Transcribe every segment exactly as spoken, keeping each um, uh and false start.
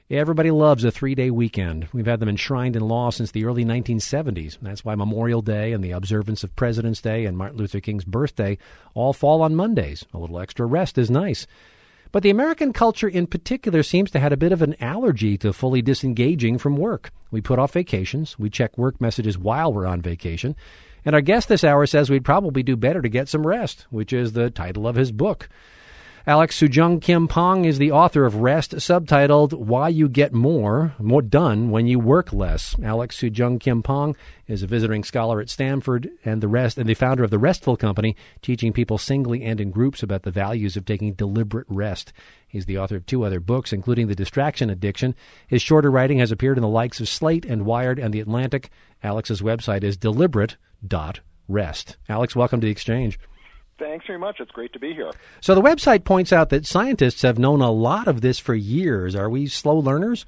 Everybody loves a three-day weekend. We've had them enshrined in law since the early nineteen seventies. That's why Memorial Day and the observance of President's Day and Martin Luther King's birthday all fall on Mondays. A little extra rest is nice. But the American culture in particular seems to have a bit of an allergy to fully disengaging from work. We put off vacations. We check work messages while we're on vacation. And our guest this hour says we'd probably do better to get some rest, which is the title of his book. Alex Soojung Kim Pong is the author of Rest, subtitled Why You Get More, More Done When You Work Less. Alex Soojung Kim Pong is a visiting scholar at Stanford and the rest, and the founder of the Restful Company, teaching people singly and in groups about the values of taking deliberate rest. He's the author of two other books, including The Distraction Addiction. His shorter writing has appeared in the likes of Slate and Wired and The Atlantic. Alex's website is deliberate dot rest. Alex, welcome to the Exchange. Thanks very much. It's great to be here. So the website points out that scientists have known a lot of this for years. Are we slow learners?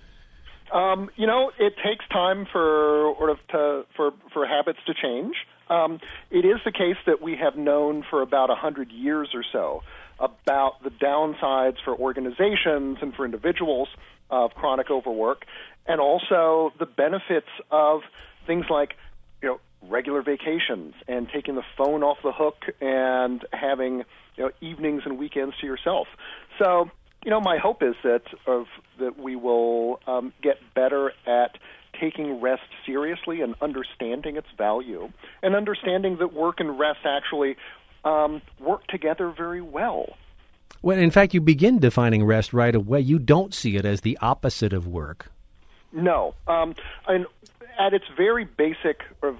Um, you know, it takes time for sort of to, for for habits to change. Um, it is the case that we have known for about a hundred years or so about the downsides for organizations and for individuals of chronic overwork, and also the benefits of things like, you know, regular vacations and taking the phone off the hook and having, you know, evenings and weekends to yourself. So, you know, my hope is that of that we will um, get better at taking rest seriously and understanding its value, and understanding that work and rest actually um, work together very well. Well, in fact, you begin defining rest right away. You don't see it as the opposite of work. No. Um, and at its very basic, uh,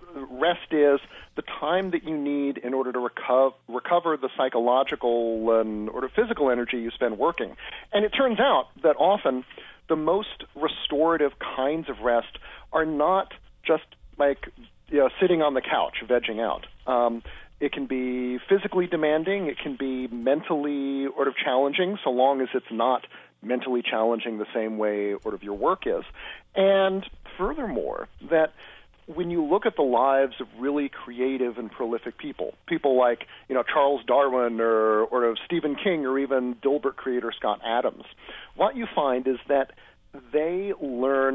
rest is the time that you need in order to reco- recover the psychological and or the physical energy you spend working. And it turns out that often the most restorative kinds of rest are not just like, you know, sitting on the couch, vegging out. Um, it can be physically demanding. It can be mentally sort of challenging, so long as it's not mentally challenging the same way sort of your work is. And furthermore, that when you look at the lives of really creative and prolific people, people like, you know, Charles Darwin or, or Stephen King or even Dilbert creator Scott Adams, what you find is that they learn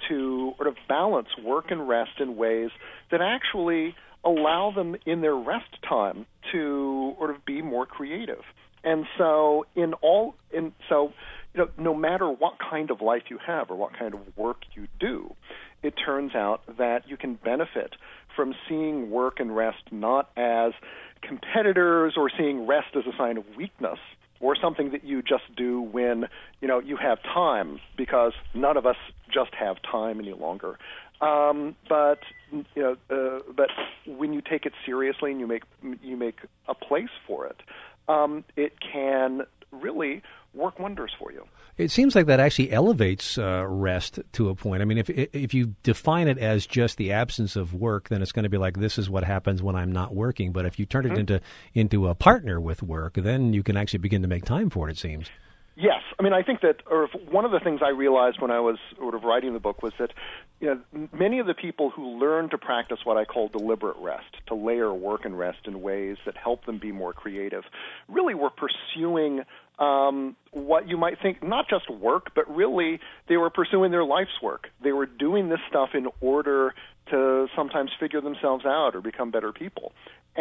to sort of balance work and rest in ways that actually allow them in their rest time to sort of be more creative. And so in all, in so, you know, no matter what kind of life you have or what kind of work you do, it turns out that you can benefit from seeing work and rest not as competitors or seeing rest as a sign of weakness or something that you just do when, you know, you have time, because none of us just have time any longer. Um, but you know, uh, but when you take it seriously and you make you make a place for it, um, it can really work wonders for you. It seems like that actually elevates uh, rest to a point. I mean, if if you define it as just the absence of work, then it's going to be like, this is what happens when I'm not working. But if you turn it mm-hmm. into into a partner with work, then you can actually begin to make time for it, it seems. Yes. I mean, I think that or if one of the things I realized when I was sort of writing the book was that, you know, many of the people who learn to practice what I call deliberate rest, to layer work and rest in ways that help them be more creative, really were pursuing um, what you might think, not just work, but really they were pursuing their life's work. They were doing this stuff in order to sometimes figure themselves out or become better people.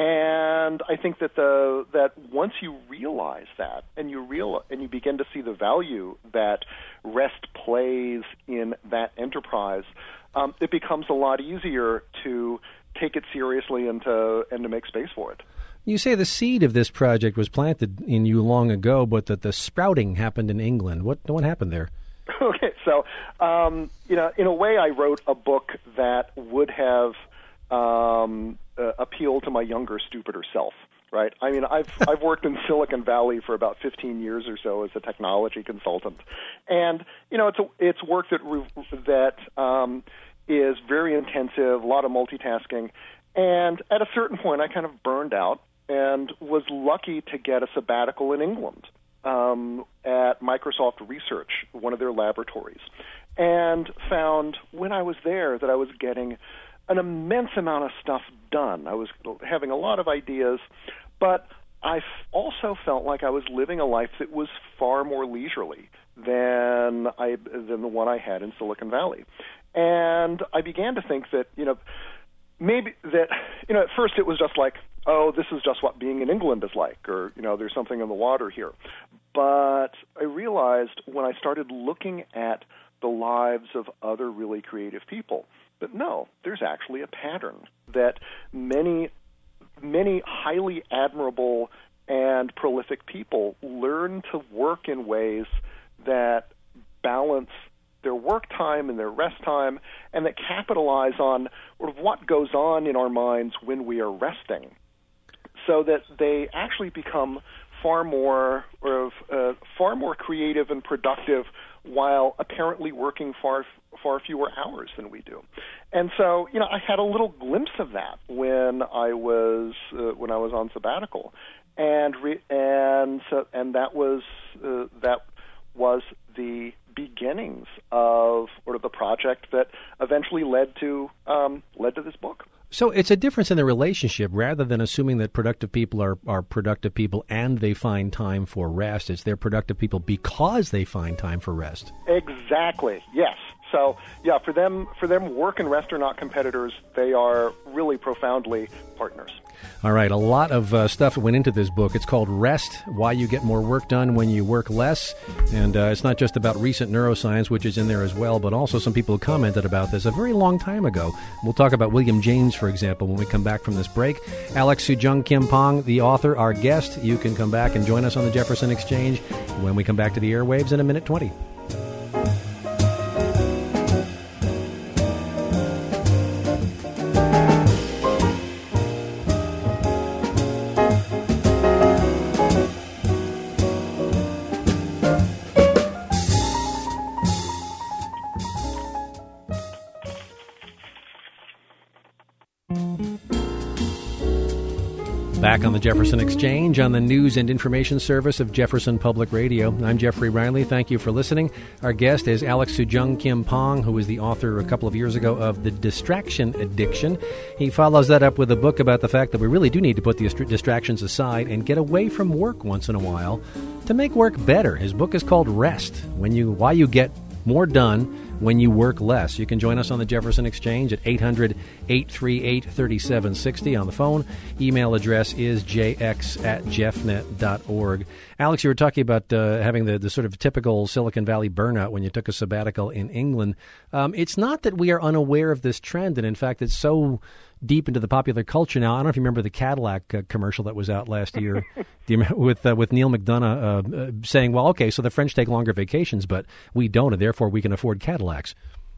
And I think that the that once you realize that and you real and you begin to see the value that rest plays in that enterprise, um, it becomes a lot easier to take it seriously and to and to make space for it. You say the seed of this project was planted in you long ago, but that the sprouting happened in England. What what happened there? Okay, so um, you know, in a way, I wrote a book that would have um, uh, appealed to my younger, stupider self. Right? I mean, I've I've worked in Silicon Valley for about fifteen years or so as a technology consultant, and you know, it's a, it's work that that um, is very intensive, a lot of multitasking, and at a certain point, I kind of burned out and was lucky to get a sabbatical in England um, at Microsoft Research, one of their laboratories, and found when I was there that I was getting an immense amount of stuff done. I was having a lot of ideas, but I also felt like I was living a life that was far more leisurely, than I than the one I had in Silicon Valley. And I began to think that, you know, maybe that, you know, at first it was just like, oh, this is just what being in England is like, or, you know, there's something in the water here. But I realized when I started looking at the lives of other really creative people that no, there's actually a pattern that many, many highly admirable and prolific people learn to work in ways that balance their work time and their rest time, and that capitalize on sort of what goes on in our minds when we are resting, so that they actually become far more sort of, uh, far more creative and productive while apparently working far far fewer hours than we do. And so, you know, I had a little glimpse of that when I was uh, when I was on sabbatical, and re- and so and that was uh, that was the beginnings of sort of the project that eventually led to um, led to this book. So it's a difference in the relationship. Rather than assuming that productive people are, are productive people and they find time for rest, it's they're productive people because they find time for rest. Exactly, yes. So, yeah, for them, for them, work and rest are not competitors. They are really profoundly partners. All right, a lot of uh, stuff went into this book. It's called Rest, Why You Get More Work Done When You Work Less. And uh, it's not just about recent neuroscience, which is in there as well, but also some people who commented about this a very long time ago. We'll talk about William James, for example, when we come back from this break. Alex Soojung Kim Pong, the author, our guest. You can come back and join us on the Jefferson Exchange when we come back to the airwaves in a minute twenty. Back on the Jefferson Exchange on the news and information service of Jefferson Public Radio. I'm Jeffrey Riley. Thank you for listening. Our guest is Alex Soojung Kim Pong, who was the author a couple of years ago of The Distraction Addiction. He follows that up with a book about the fact that we really do need to put the distractions aside and get away from work once in a while to make work better. His book is called Rest, When You Why You Get More Done When You Work Less. You can join us on the Jefferson Exchange at eight hundred, eight three eight, three seven six zero on the phone. Email address is j x at jeffnet dot org. Alex, you were talking about uh, having the, the sort of typical Silicon Valley burnout when you took a sabbatical in England. Um, it's not that we are unaware of this trend, and in fact, it's so deep into the popular culture now. I don't know if you remember the Cadillac uh, commercial that was out last year Do you remember, with uh, with Neil McDonough uh, uh, saying, well, okay, so the French take longer vacations, but we don't, and therefore we can afford Cadillacs.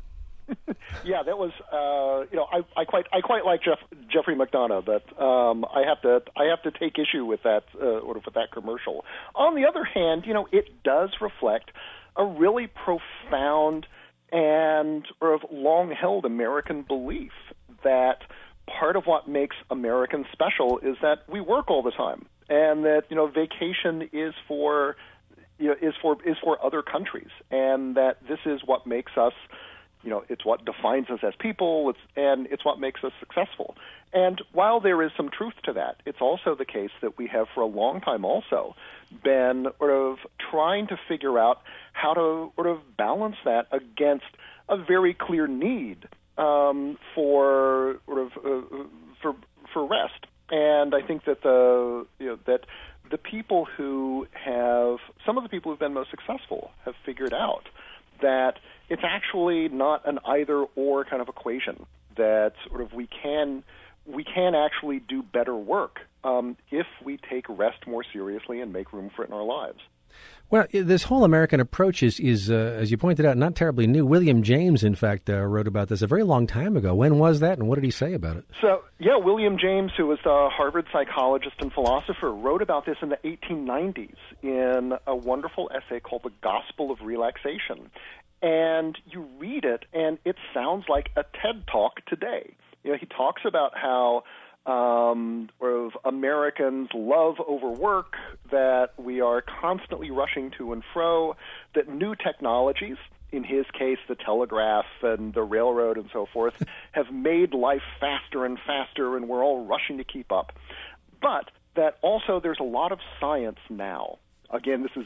Yeah, that was uh, you know I, I quite I quite like Jeff, Jeffrey McDonough, but um, I have to I have to take issue with that uh, with that commercial. On the other hand, you know, it does reflect a really profound and sort of long-held American belief that part of what makes Americans special is that we work all the time, and that, you know, vacation is for you know is for is for other countries, and that this is what makes us, you know, it's what defines us as people, it's, and it's what makes us successful. And while there is some truth to that, it's also the case that we have for a long time also been sort of trying to figure out how to sort of balance that against a very clear need um, for sort of uh, for for rest. And I think that the you know that the people who have some of the people who've been most successful have figured out that it's actually not an either or kind of equation, that sort of we can we can actually do better work um, if we take rest more seriously and make room for it in our lives. Well, this whole American approach is, is uh, as you pointed out, not terribly new. William James, in fact, uh, wrote about this a very long time ago. When was that, and what did he say about it? So, yeah, William James, who was a Harvard psychologist and philosopher, wrote about this in the eighteen nineties in a wonderful essay called The Gospel of Relaxation. And you read it, and it sounds like a TED Talk today. You know, he talks about how um, of Americans love overwork, that we are constantly rushing to and fro, that new technologies, in his case the telegraph and the railroad and so forth, have made life faster and faster, and we're all rushing to keep up. But that also there's a lot of science now. Again, this is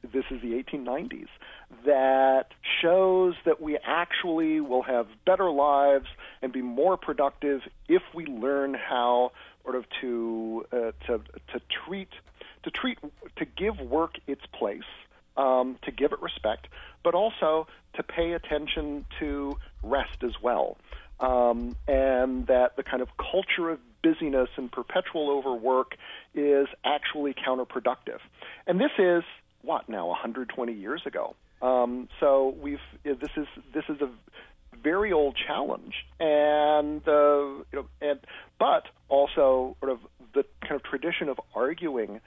this is the eighteen nineties, that shows that we actually will have better lives and be more productive if we learn how sort of to uh, to to treat to treat to give work its place, um, to give it respect, but also to pay attention to rest as well. Um, and that the kind of culture of busyness and perpetual overwork is actually counterproductive. And this is, what, now, one hundred twenty years ago. Um, so we've this is this is a very old challenge, and uh, you know, and but also sort of the kind of tradition of arguing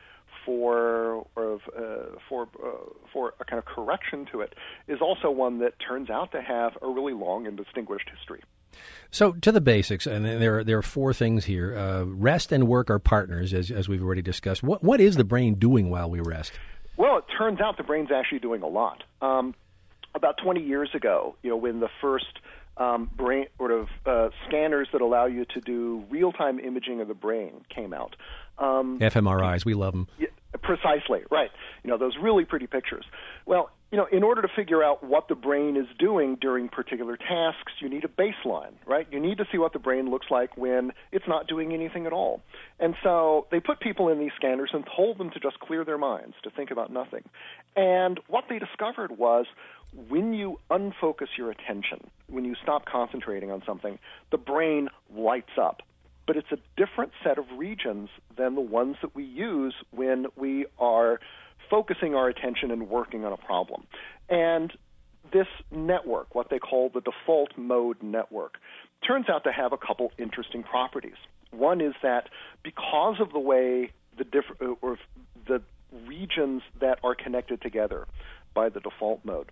for or uh, for uh, for a kind of correction to it is also one that turns out to have a really long and distinguished history. So to the basics, and there are, there are four things here. Uh, rest and work are partners, as as we've already discussed. What what is the brain doing while we rest? Well, it turns out the brain's actually doing a lot. Um, about twenty years ago, you know, when the first um, brain sort of uh, scanners that allow you to do real-time imaging of the brain came out. Um, F M R Is, we love them. Yeah, precisely, right. You know, those really pretty pictures. Well, you know, in order to figure out what the brain is doing during particular tasks, you need a baseline, right? You need to see what the brain looks like when it's not doing anything at all. And so they put people in these scanners and told them to just clear their minds, to think about nothing. And what they discovered was when you unfocus your attention, when you stop concentrating on something, the brain lights up. But it's a different set of regions than the ones that we use when we are focusing our attention and working on a problem. And this network, what they call the default mode network, turns out to have a couple interesting properties. One is that because of the way the diff- or the regions that are connected together by the default mode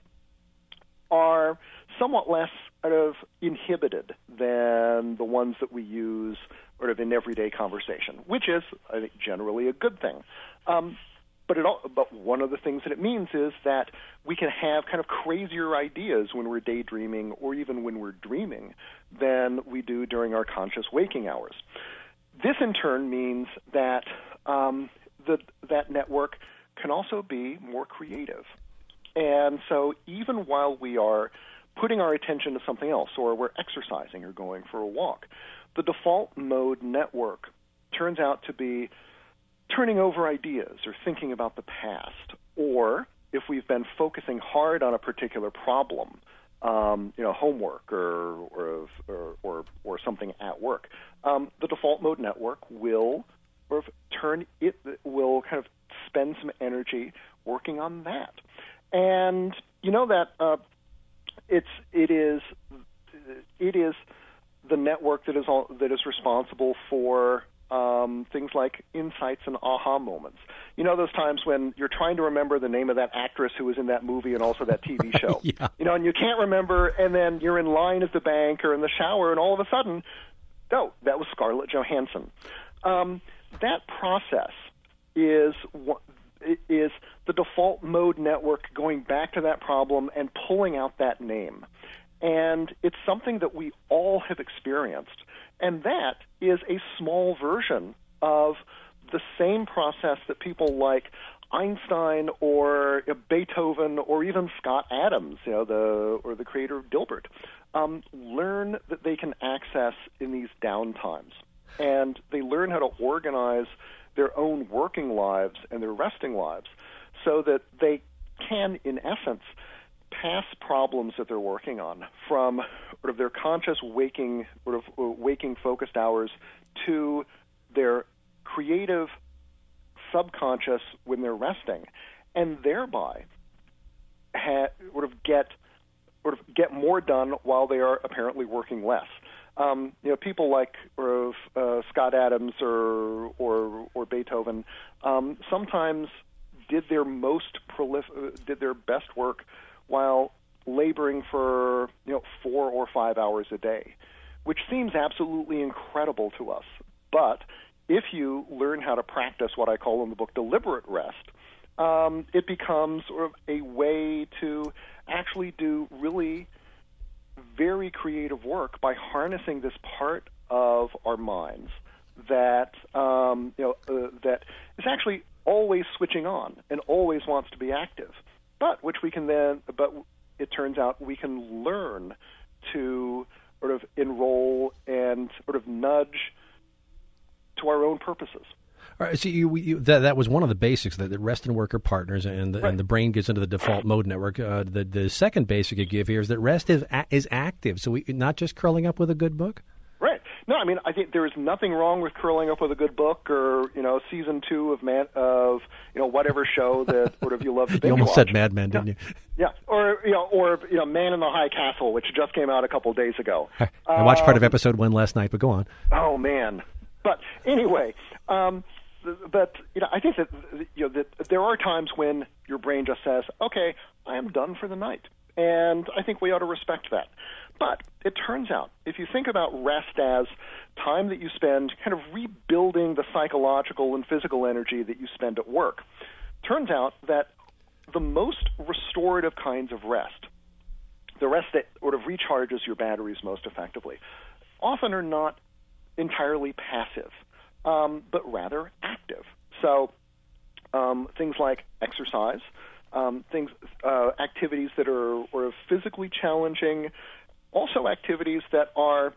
are somewhat less sort of inhibited than the ones that we use sort of in everyday conversation, which is, I think, generally a good thing. Um, But it all, but one of the things that it means is that we can have kind of crazier ideas when we're daydreaming or even when we're dreaming than we do during our conscious waking hours. This in turn means that um, the, that network can also be more creative. And so even while we are putting our attention to something else, or we're exercising or going for a walk, the default mode network turns out to be turning over ideas or thinking about the past, or if we've been focusing hard on a particular problem, um, you know, homework or or or or, or something at work, um, the default mode network will or turn it will kind of spend some energy working on that, and you know that uh, it's it is it is the network that is all, that is responsible for Um, things like insights and aha moments. You know those times when you're trying to remember the name of that actress who was in that movie and also that T V show. Yeah. You know, and you can't remember, and then you're in line at the bank or in the shower, and all of a sudden, oh, that was Scarlett Johansson. Um, that process is is the default mode network going back to that problem and pulling out that name. And it's something that we all have experienced. And that is a small version of the same process that people like Einstein or Beethoven or even Scott Adams, you know, the or the creator of Dilbert, um, learn that they can access in these downtimes. And they learn how to organize their own working lives and their resting lives so that they can, in essence, pass problems that they're working on from sort of their conscious waking, sort of waking focused hours to their creative subconscious when they're resting, and thereby ha- sort of get sort of get more done while they are apparently working less. Um, you know, people like sort of uh, Scott Adams or or, or Beethoven um, sometimes did their most prolif- uh, did their best work while laboring for, you know, four or five hours a day, which seems absolutely incredible to us. But if you learn how to practice what I call in the book deliberate rest, um, it becomes sort of a way to actually do really very creative work by harnessing this part of our minds that um, you know uh, that is actually always switching on and always wants to be active, but which we can then, but it turns out we can learn to sort of enroll and sort of nudge to our own purposes. All right, so you, you, that, that was one of the basics, that, that rest and work are partners, and the, right. and the brain gets into the default mode network. Uh, the the second basic you give here is that rest is is active, so we not just curling up with a good book. Right. No, I mean, I think there is nothing wrong with curling up with a good book, or you know, season two of man of you know whatever show that sort of you love to binge You almost watch. said Mad Men, didn't yeah. you? Yeah, or you know, or you know, Man in the High Castle, which just came out a couple of days ago. I watched part of um, episode one last night, but go on. Oh man! But anyway, um, but you know, I think that you know that there are times when your brain just says, "Okay, I am done for the night," and I think we ought to respect that. But it turns out, if you think about rest as time that you spend kind of rebuilding the psychological and physical energy that you spend at work, turns out that the most restorative kinds of rest, the rest that sort of recharges your batteries most effectively, often are not entirely passive, um, but rather active. So um, things like exercise, um, things, uh, activities that are sort of physically challenging, also activities that are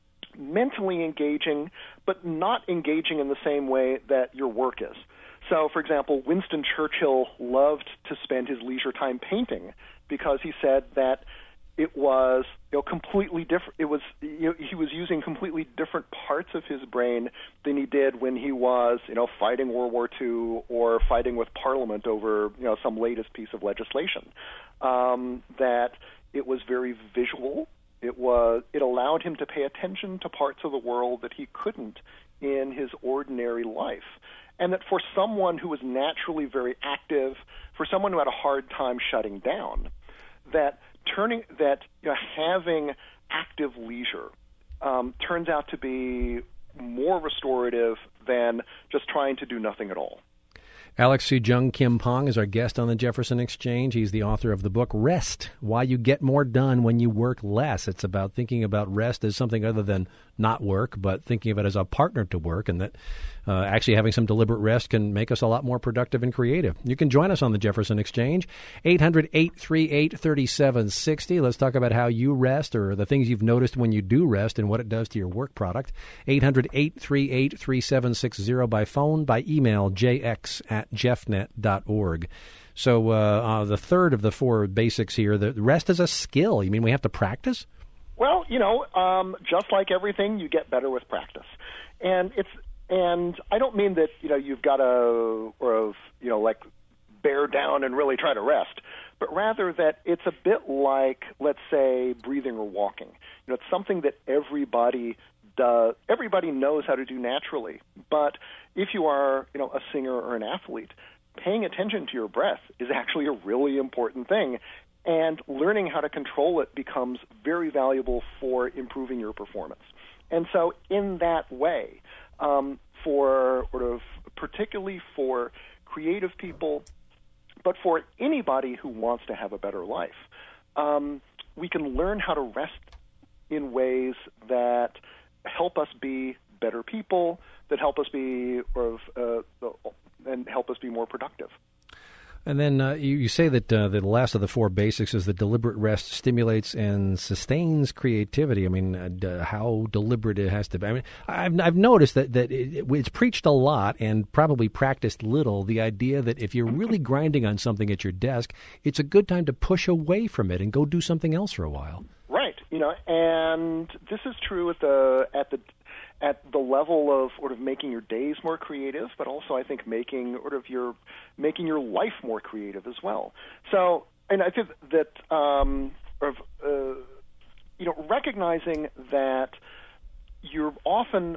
mentally engaging, but not engaging in the same way that your work is. So, for example, Winston Churchill loved to spend his leisure time painting because he said that it was you know, completely different. It was you know, he was using completely different parts of his brain than he did when he was you know fighting World War Two or fighting with Parliament over you know some latest piece of legislation. Um, that it was very visual. It was it allowed him to pay attention to parts of the world that he couldn't in his ordinary life. And that for someone who was naturally very active, for someone who had a hard time shutting down, that turning that you know, having active leisure um, turns out to be more restorative than just trying to do nothing at all. Alex Soojung Kim Pong is our guest on the Jefferson Exchange. He's the author of the book Rest, Why You Get More Done When You Work Less. It's about thinking about rest as something other than not work, but thinking of it as a partner to work, and that uh, actually having some deliberate rest can make us a lot more productive and creative. You can join us on the Jefferson Exchange, eight hundred, eight three eight, three seven six zero. Let's talk about how you rest or the things you've noticed when you do rest and what it does to your work product. eight hundred, eight three eight, three seven six zero by phone, by email, jx at jeffnet dot org. So uh, uh, the third of the four basics here, the rest is a skill. You mean we have to practice? Well, you know, um, just like everything, you get better with practice. And it's and I don't mean that, you know, you've got to, or, you know, like bear down and really try to rest, but rather that it's a bit like, let's say, breathing or walking. You know, it's something that everybody does, everybody knows how to do naturally. But if you are, you know, a singer or an athlete, paying attention to your breath is actually a really important thing. And learning how to control it becomes very valuable for improving your performance. And so in that way, um, for sort of particularly for creative people, but for anybody who wants to have a better life, um, we can learn how to rest in ways that help us be better people, that help us be or uh, and help us be more productive. And then uh, you, you say that uh, the last of the four basics is that deliberate rest stimulates and sustains creativity. I mean, uh, d- how deliberate it has to be. I mean, I've, I've noticed that, that it, it's preached a lot and probably practiced little, the idea that if you're really grinding on something at your desk, it's a good time to push away from it and go do something else for a while. Right. You know, and this is true at the at the at the level of sort of making your days more creative, but also I think making sort of your making your life more creative as well. So, and I think that um, of uh, you know recognizing that you're often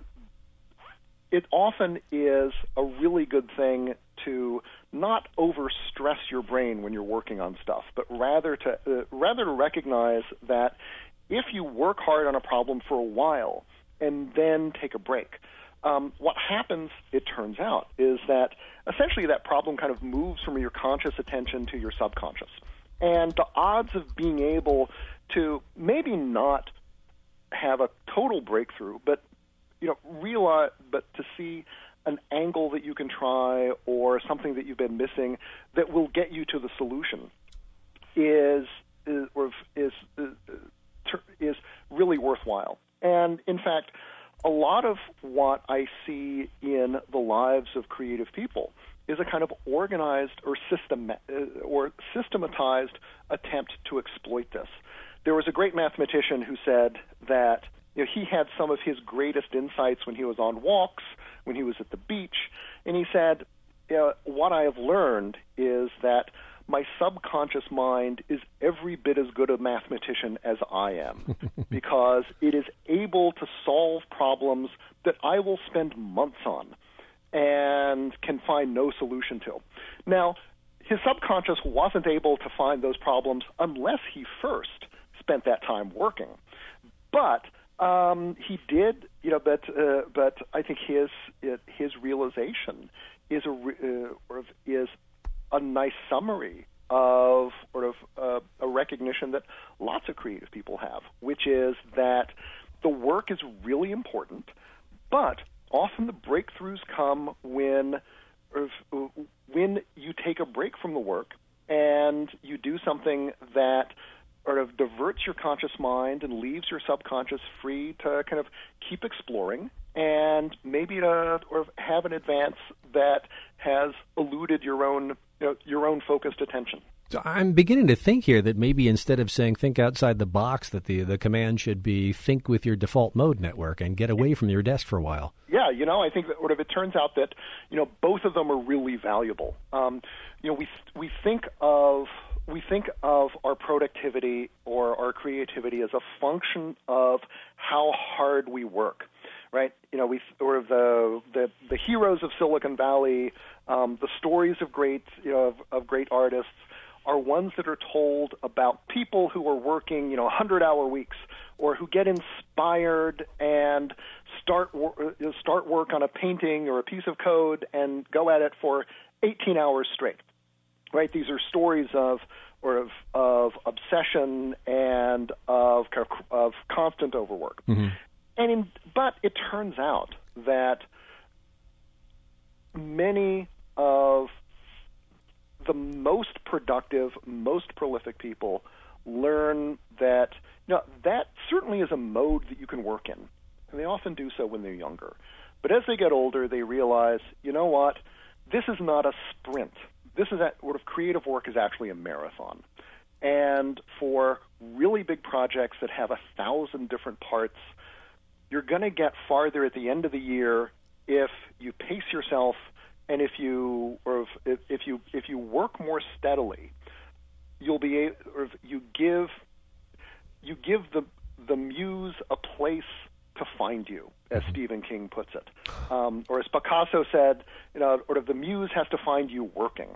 it often is a really good thing to not overstress your brain when you're working on stuff, but rather to uh, rather to recognize that if you work hard on a problem for a while and then take a break, um, what happens, it turns out, is that essentially that problem kind of moves from your conscious attention to your subconscious. And the odds of being able to maybe not have a total breakthrough, but you know, realize, but to see an angle that you can try or something that you've been missing that will get you to the solution is is is is, is really worthwhile. And in fact, a lot of what I see in the lives of creative people is a kind of organized or system or systematized attempt to exploit this. There was a great mathematician who said that you know, he had some of his greatest insights when he was on walks, when he was at the beach, and he said, you know, what I have learned is that my subconscious mind is every bit as good a mathematician as I am because it is able to solve problems that I will spend months on and can find no solution to. Now, his subconscious wasn't able to find those problems unless he first spent that time working. But um, he did, you know, but uh, but I think his his realization is a uh, is a nice summary of sort of uh, a recognition that lots of creative people have, which is that the work is really important, but often the breakthroughs come when when you take a break from the work and you do something that sort of diverts your conscious mind and leaves your subconscious free to kind of keep exploring and maybe to or have an advance that has eluded your own you know, your own focused attention. So I'm beginning to think here that maybe instead of saying think outside the box, that the, the command should be think with your default mode network and get away from your desk for a while. Yeah, you know, I think that sort of it turns out that, you know, both of them are really valuable. Um, you know, we we think of we think of our productivity or our creativity as a function of how hard we work, right? You know, we sort of the the, the heroes of Silicon Valley, um, the stories of great you know of, of great artists are ones that are told about people who are working, you know, hundred-hour weeks, or who get inspired and start wor- start work on a painting or a piece of code and go at it for eighteen hours straight. Right? These are stories of or of, of obsession and of of constant overwork. Mm-hmm. And in, but it turns out that many of the most productive, most prolific people learn that you know, that certainly is a mode that you can work in. And they often do so when they're younger. But as they get older, they realize, you know what, this is not a sprint. This is a, sort of creative work is actually a marathon. And for really big projects that have a thousand different parts, you're going to get farther at the end of the year if you pace yourself and if you or if, if you if you work more steadily. You'll be able, or if you give you give the the muse a place to find you, as Stephen King puts it, um, or as Picasso said, you know, or the muse has to find you working,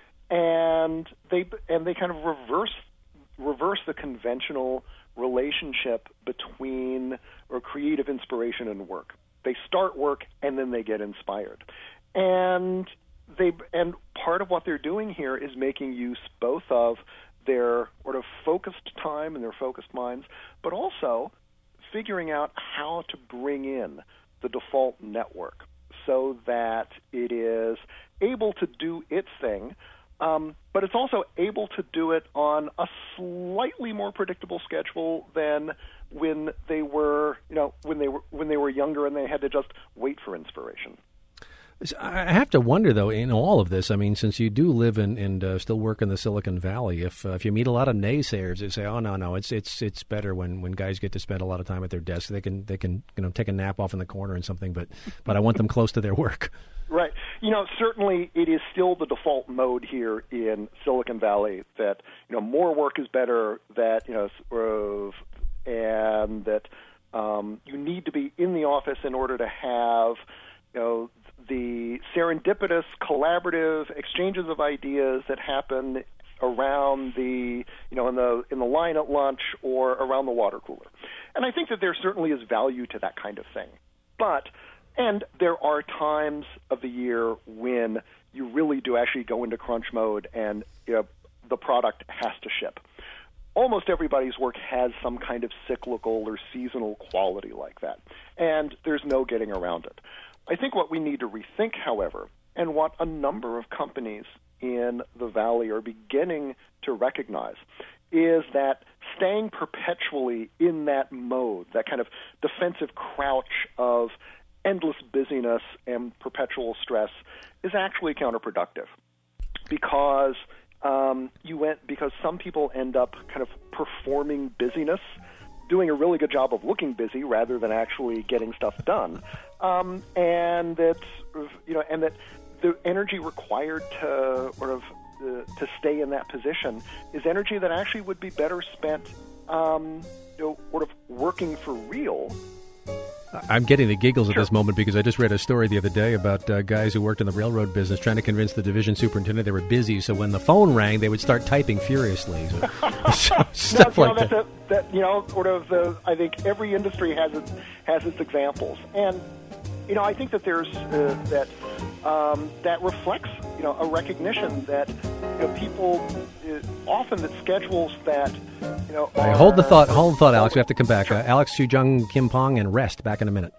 and they and they kind of reverse reverse the conventional relationship between or creative inspiration and work. They start work and then they get inspired, and they and part of what they're doing here is making use both of their sort of focused time and their focused minds, but also figuring out how to bring in the default network so that it is able to do its thing, um, but it's also able to do it on a slightly more predictable schedule than when they were, you know, when they were when they were younger and they had to just wait for inspiration. I have to wonder, though, in all of this, I mean, since you do live in, and uh, still work in the Silicon Valley, if uh, if you meet a lot of naysayers that say, "Oh no, no, it's it's it's better when, when guys get to spend a lot of time at their desk. They can they can you know take a nap off in the corner and something, but but I want them close to their work." Right. You know, certainly it is still the default mode here in Silicon Valley that you know more work is better. That you know, sort of, and that um, you need to be in the office in order to have you know. the serendipitous, collaborative exchanges of ideas that happen around the, you know, in the in the line at lunch or around the water cooler. And I think that there certainly is value to that kind of thing. But, and there are times of the year when you really do actually go into crunch mode and you know, the product has to ship. Almost everybody's work has some kind of cyclical or seasonal quality like that, and there's no getting around it. I think what we need to rethink, however, and what a number of companies in the Valley are beginning to recognize, is that staying perpetually in that mode, that kind of defensive crouch of endless busyness and perpetual stress, is actually counterproductive, because um, you went because some people end up kind of performing busyness, doing a really good job of looking busy rather than actually getting stuff done, um, and that you know, and that the energy required to sort of uh, to stay in that position is energy that actually would be better spent, um, you know, sort of working for real. I'm getting the giggles at this moment because I just read a story the other day about uh, guys who worked in the railroad business trying to convince the division superintendent they were busy, so when the phone rang, they would start typing furiously. So, so, stuff no, like no, that. A, that. You know, sort of. Uh, I think every industry has its has its examples, and you know, I think that there's uh, that um, that reflects you know a recognition that you know people uh, often that schedules that. You know, right, hold the thought, hold the thought, Alex. We have to come back. Sure. Uh, Alex Soojung Kim Pong and Rest. Back in a minute.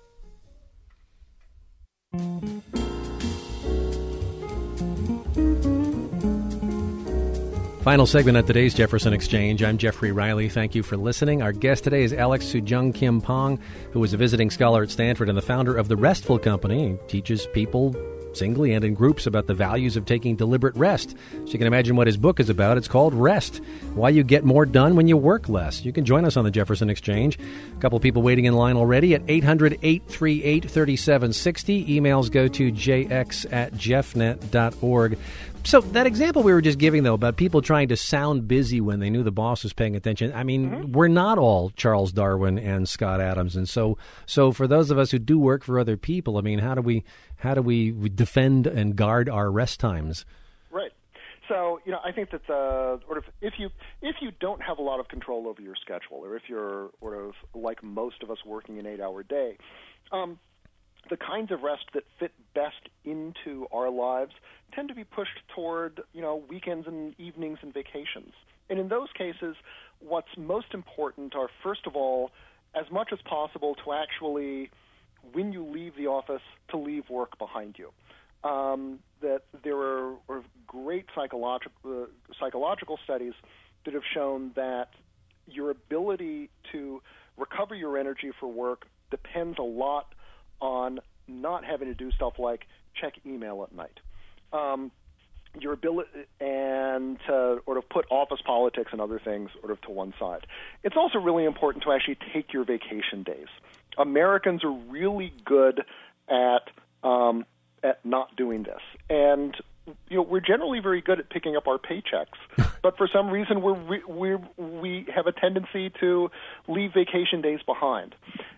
Final segment of today's Jefferson Exchange. I'm Jeffrey Riley. Thank you for listening. Our guest today is Alex Soojung Kim Pong, who is a visiting scholar at Stanford and the founder of the Restful Company. He teaches people singly and in groups about the values of taking deliberate rest. So you can imagine what his book is about. It's called Rest, Why You Get More Done When You Work Less. You can join us on the Jefferson Exchange. A couple people waiting in line already at eight hundred, eight three eight, three seven six zero. Emails go to j x at jeffnet dot org. So that example we were just giving, though, about people trying to sound busy when they knew the boss was paying attention, I mean, mm-hmm. we're not all Charles Darwin and Scott Adams. And so so for those of us who do work for other people, I mean, how do we how do we defend and guard our rest times? Right. So, you know, I think that the, sort of if you if you don't have a lot of control over your schedule, or if you're sort of like most of us working an eight-hour day, um, the kinds of rest that fit best into our lives tend to be pushed toward, you know, weekends and evenings and vacations. And in those cases, what's most important are, first of all, as much as possible to actually, when you leave the office, to leave work behind you. Um, that there are, are great psychological uh, psychological studies that have shown that your ability to recover your energy for work depends a lot on not having to do stuff like check email at night. Um, your ability and to sort of put office politics and other things sort of to one side. It's also really important to actually take your vacation days. Americans are really good at um, at not doing this, and you know we're generally very good at picking up our paychecks, but for some reason we're we we have a tendency to leave vacation days behind.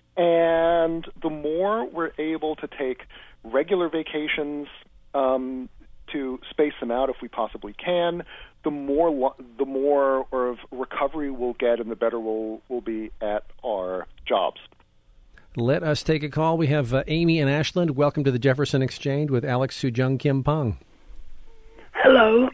And the more we're able to take regular vacations, um, to space them out if we possibly can, the more lo- the more of recovery we'll get, and the better we'll we'll be at our jobs. Let us take a call. We have uh, Amy in Ashland. Welcome to the Jefferson Exchange with Alex Soojung Kim Pong. Hello.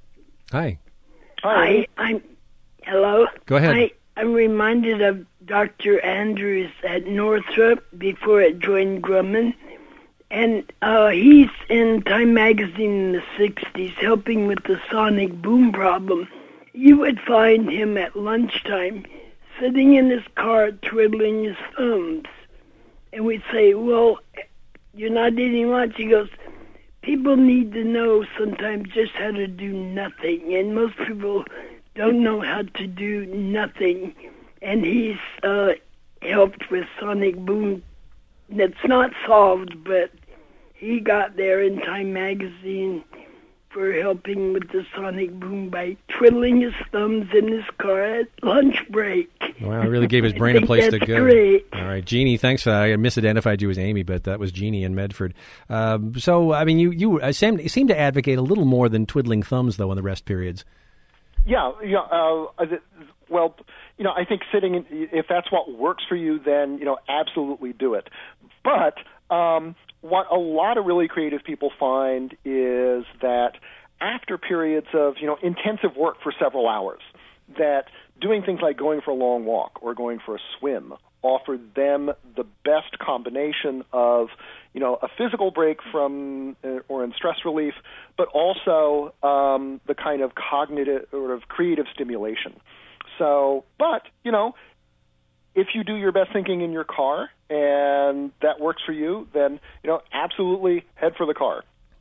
Hi. Hi. I'm. Hello. Go ahead. I, I'm reminded of Doctor Andrews at Northrop before it joined Grumman. And uh, he's in Time Magazine in the sixties helping with the sonic boom problem. You would find him at lunchtime sitting in his car twiddling his thumbs. And we'd say, well, you're not eating lunch. He goes, people need to know sometimes just how to do nothing. And most people don't know how to do nothing. And he's uh, helped with sonic boom. That's not solved, but he got there in Time Magazine for helping with the sonic boom by twiddling his thumbs in his car at lunch break. Wow, he really gave his brain a place to go. Great. All right, Jeannie, thanks for that. I misidentified you as Amy, but that was Jeannie in Medford. Um, so, I mean, you, you uh, seem, seem to advocate a little more than twiddling thumbs, though, in the rest periods. Yeah, yeah. Uh, well, you know, I think sitting, in, if that's what works for you, then, you know, absolutely do it. But um, what a lot of really creative people find is that after periods of, you know, intensive work for several hours, that doing things like going for a long walk or going for a swim offer them the best combination of, you know, a physical break from uh, or in stress relief, but also um, the kind of cognitive or of creative stimulation. So, but, you know, if you do your best thinking in your car and that works for you, then, you know, absolutely head for the car.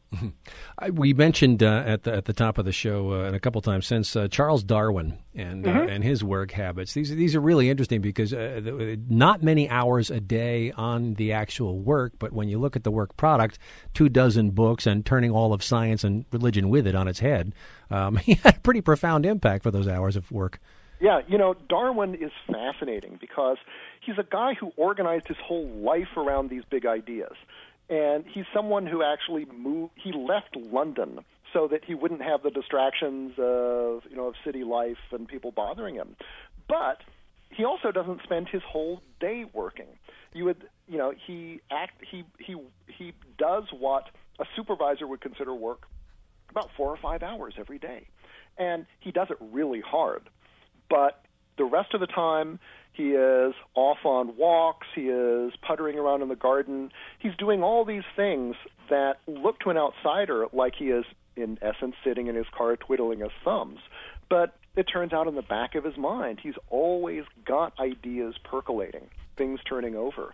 We mentioned uh, at the at the top of the show uh, and a couple times since uh, Charles Darwin and mm-hmm. uh, and his work habits. These these are really interesting because uh, the, not many hours a day on the actual work, but when you look at the work product, two dozen books and turning all of science and religion with it on its head, um, he had a pretty profound impact for those hours of work. Yeah, you know, Darwin is fascinating because he's a guy who organized his whole life around these big ideas. And he's someone who actually moved, he left London so that he wouldn't have the distractions of, you know, of city life and people bothering him. But he also doesn't spend his whole day working. You would, you know, he act, he, he, he does what a supervisor would consider work about four or five hours every day. And he does it really hard. But the rest of the time, he is off on walks, he is puttering around in the garden. He's doing all these things that look to an outsider like he is, in essence, sitting in his car twiddling his thumbs. But it turns out in the back of his mind, he's always got ideas percolating, things turning over.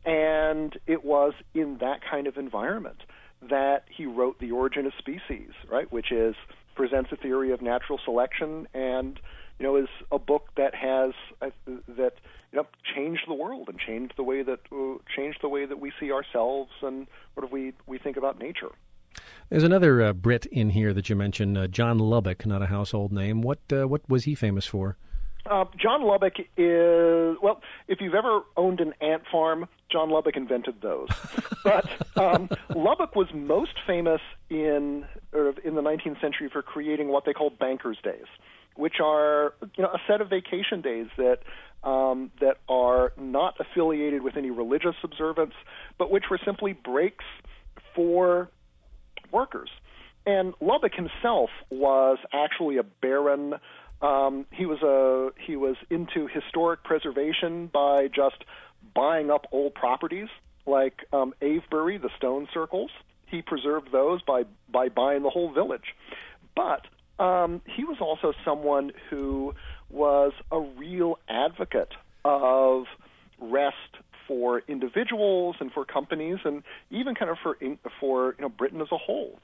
And it was in that kind of environment that he wrote The Origin of Species, right, which is presents a theory of natural selection and you know, is a book that has uh, that you know changed the world and changed the way that uh, changed the way that we see ourselves and what we we think about nature. There's another uh, Brit in here that you mentioned, uh, John Lubbock, not a household name. What uh, what was he famous for? Uh, John Lubbock is, well, if you've ever owned an ant farm, John Lubbock invented those. But um, Lubbock was most famous in or in the nineteenth century for creating what they called bankers' days, which are, you know, a set of vacation days that um, that are not affiliated with any religious observance, but which were simply breaks for workers. And Lubbock himself was actually a baron. Um, he was a he was into historic preservation by just buying up old properties like um, Avebury, the stone circles. He preserved those by by buying the whole village, but Um, he was also someone who was a real advocate of rest for individuals and for companies, and even kind of for for you know Britain as a whole.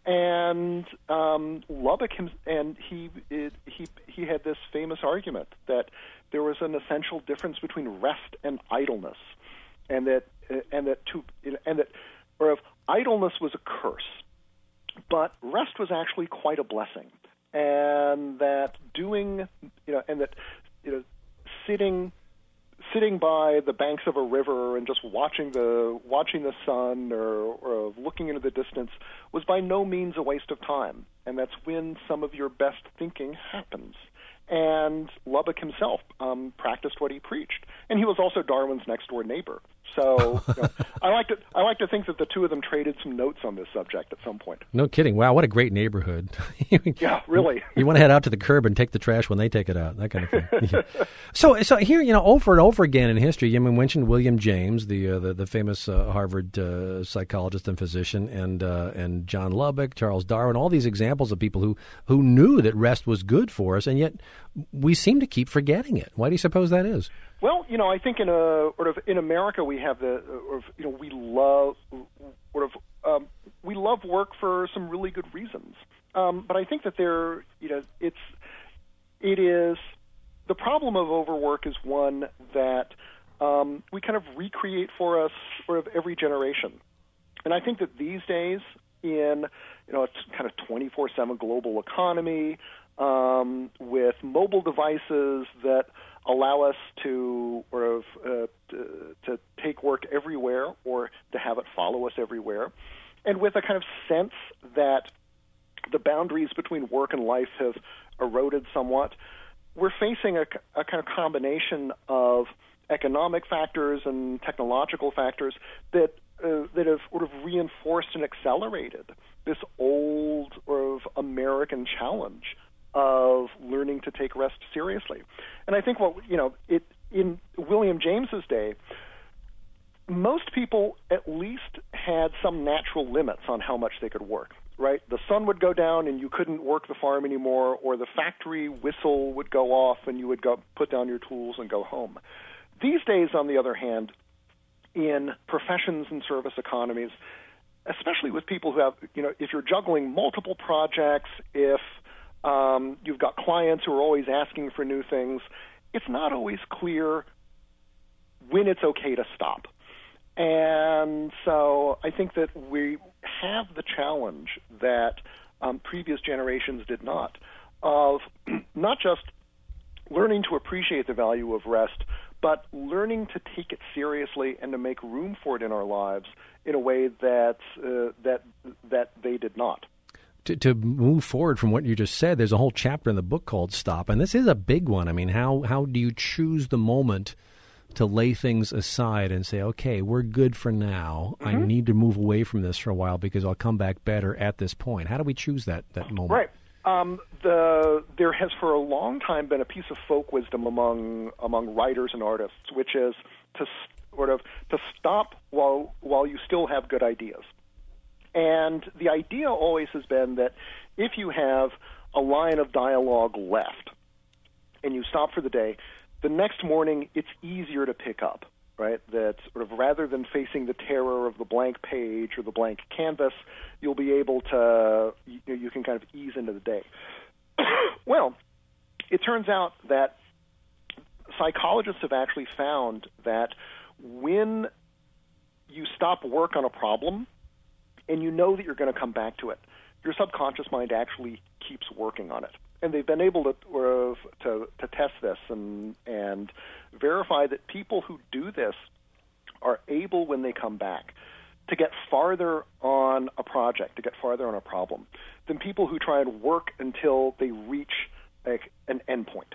And um, Lubbock, him, and he it, he he had this famous argument that there was an essential difference between rest and idleness, and that and that to and that or if idleness was a curse, but rest was actually quite a blessing. And that doing, you know, and that, you know, sitting, sitting by the banks of a river and just watching the watching the sun or, or looking into the distance was by no means a waste of time. And that's when some of your best thinking happens. And Lubbock himself um, practiced what he preached, and he was also Darwin's next-door neighbor. So you know, I like to I like to think that the two of them traded some notes on this subject at some point. No kidding! Wow, what a great neighborhood! Yeah, really. You, you want to head out to the curb and take the trash when they take it out, that kind of thing. Yeah. So, so here, you know, over and over again in history, you mentioned William James, the uh, the, the famous uh, Harvard uh, psychologist and physician, and uh, and John Lubbock, Charles Darwin, all these examples of people who who knew that rest was good for us, and yet we seem to keep forgetting it. Why do you suppose that is? Well, you know, I think in a sort of in America we have the, or, you know, we love sort of um, we love work for some really good reasons. Um, but I think that there, you know, it's it is the problem of overwork is one that um, we kind of recreate for us sort of every generation, and I think that these days in you know it's kind of twenty-four seven global economy um, with mobile devices that allow us to sort of uh, to, to take work everywhere or to have it follow us everywhere, and with a kind of sense that the boundaries between work and life have eroded somewhat, we're facing a, a kind of combination of economic factors and technological factors that uh, that have sort of reinforced and accelerated this old sort of American challenge of learning to take rest seriously. And I think what you know, it in William James's day, most people at least had some natural limits on how much they could work, right? The sun would go down and you couldn't work the farm anymore, or the factory whistle would go off and you would go put down your tools and go home. These days, on the other hand, in professions and service economies, especially with people who have, you know, if you're juggling multiple projects, if um, you've got clients who are always asking for new things, it's not always clear when it's okay to stop. And so I think that we have the challenge that um, previous generations did not, of not just learning to appreciate the value of rest, but learning to take it seriously and to make room for it in our lives in a way that uh, that that they did not. To, to move forward from what you just said, there's a whole chapter in the book called Stop, and this is a big one. I mean, how how do you choose the moment to lay things aside and say, okay, we're good for now. Mm-hmm. I need to move away from this for a while because I'll come back better at this point. How do we choose that, that moment? Right. Um, the there has for a long time been a piece of folk wisdom among among writers and artists, which is to sort of to stop while while you still have good ideas. And the idea always has been that if you have a line of dialogue left and you stop for the day, the next morning it's easier to pick up, right? That sort of rather than facing the terror of the blank page or the blank canvas, you'll be able to, you, you can kind of ease into the day. Well, it turns out that psychologists have actually found that when you stop work on a problem and you know that you're going to come back to it, your subconscious mind actually keeps working on it. And they've been able to uh, to, to test this and and verify that people who do this are able, when they come back, to get farther on a project, to get farther on a problem, than people who try and work until they reach like, an endpoint.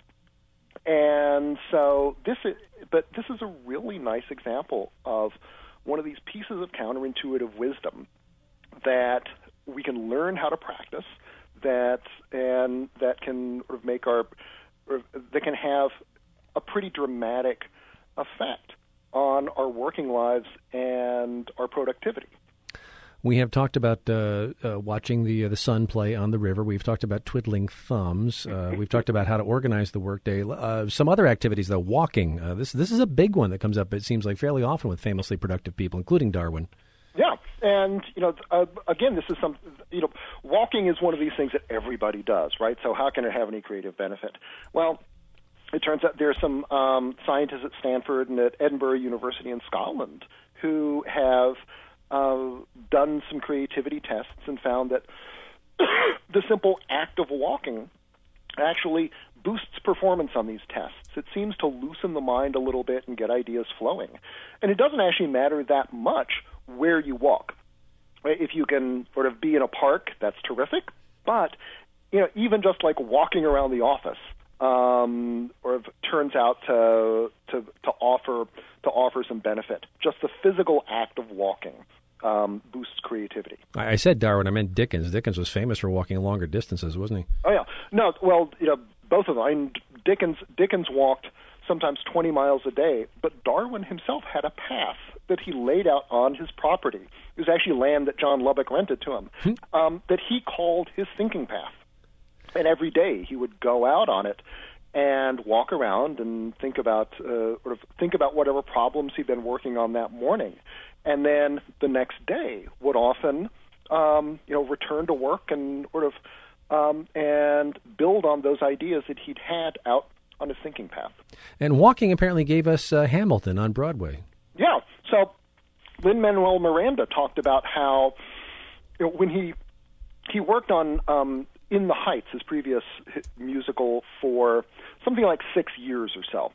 And so this is, but this is a really nice example of one of these pieces of counterintuitive wisdom that we can learn how to practice, that and that can sort of make our or that can have a pretty dramatic effect on our working lives and our productivity. We have talked about uh, uh, watching the uh, the sun play on the river. We've talked about twiddling thumbs. Uh, we've talked about how to organize the workday. Uh, some other activities, though, walking. Uh, this this is a big one that comes up, it seems like, fairly often with famously productive people, including Darwin. Yeah, and, you know, uh, again, this is some, you know, walking is one of these things that everybody does, right? So how can it have any creative benefit? Well, it turns out there are some um, scientists at Stanford and at Edinburgh University in Scotland who have uh, done some creativity tests and found that the simple act of walking actually boosts performance on these tests. It seems to loosen the mind a little bit and get ideas flowing. And it doesn't actually matter that much where you walk. Right? If you can sort of be in a park, that's terrific. But, you know, even just like walking around the office, um, or it turns out to to to offer to offer some benefit. Just the physical act of walking um, boosts creativity. I said Darwin, I meant Dickens. Dickens was famous for walking longer distances, wasn't he? Oh yeah, no, well, you know, both of them. I mean, Dickens Dickens walked sometimes twenty miles a day, but Darwin himself had a path that he laid out on his property. It was actually land that John Lubbock rented to him, hmm. um, that he called his thinking path. And every day he would go out on it and walk around and think about, uh, sort of think about whatever problems he'd been working on that morning. And then the next day would often, um, you know, return to work and sort of um, and build on those ideas that he'd had out on his thinking path. And walking apparently gave us uh, Hamilton on Broadway. Yeah. So Lin-Manuel Miranda talked about how, you know, when he he worked on um, In the Heights, his previous musical, for something like six years or so,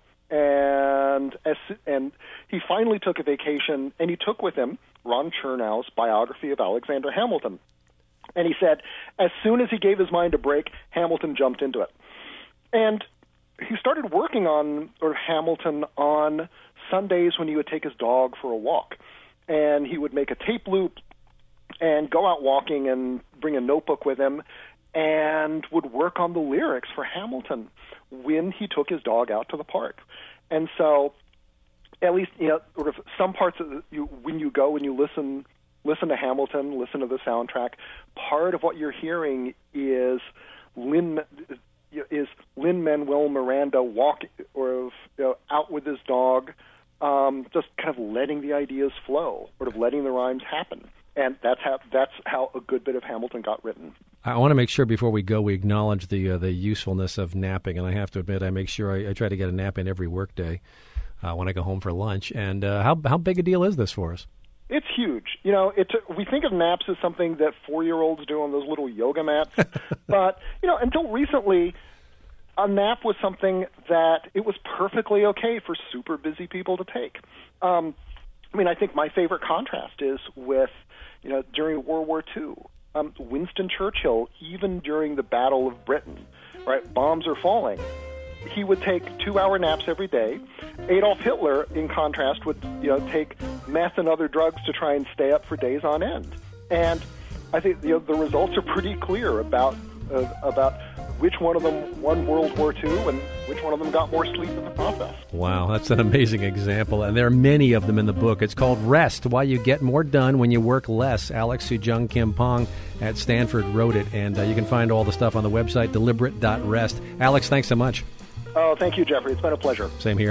and as, and he finally took a vacation, and he took with him Ron Chernow's biography of Alexander Hamilton. And he said, as soon as he gave his mind a break, Hamilton jumped into it. And he started working on or Hamilton on Sundays when he would take his dog for a walk. And he would make a tape loop and go out walking and bring a notebook with him and would work on the lyrics for Hamilton when he took his dog out to the park. And so, at least, you know, sort of some parts of the, you, when you go and you listen listen to Hamilton, listen to the soundtrack. Part of what you're hearing is Lin is Lin-Manuel Miranda walk or you know, out with his dog, um, just kind of letting the ideas flow, sort of letting the rhymes happen. And that's how that's how a good bit of Hamilton got written. I want to make sure before we go we acknowledge the uh, the usefulness of napping, and I have to admit I make sure I, I try to get a nap in every workday uh, when I go home for lunch. And uh, how how big a deal is this for us? It's huge. You know, it's we think of naps as something that four-year-olds do on those little yoga mats, but you know, until recently, a nap was something that it was perfectly okay for super busy people to take. Um, I mean, I think my favorite contrast is with, you know, during World War Two, um, Winston Churchill, even during the Battle of Britain, right, bombs are falling, he would take two-hour naps every day. Adolf Hitler, in contrast, would you know take meth and other drugs to try and stay up for days on end. And I think you know, the results are pretty clear about uh, about which one of them won World War Two and which one of them got more sleep in the process. Wow, that's an amazing example, and there are many of them in the book. It's called Rest, Why You Get More Done When You Work Less. Alex Soojung Kim Pong at Stanford wrote it, and uh, you can find all the stuff on the website, deliberate dot rest. Alex, thanks so much. Oh, thank you, Jeffrey. It's been a pleasure. Same here.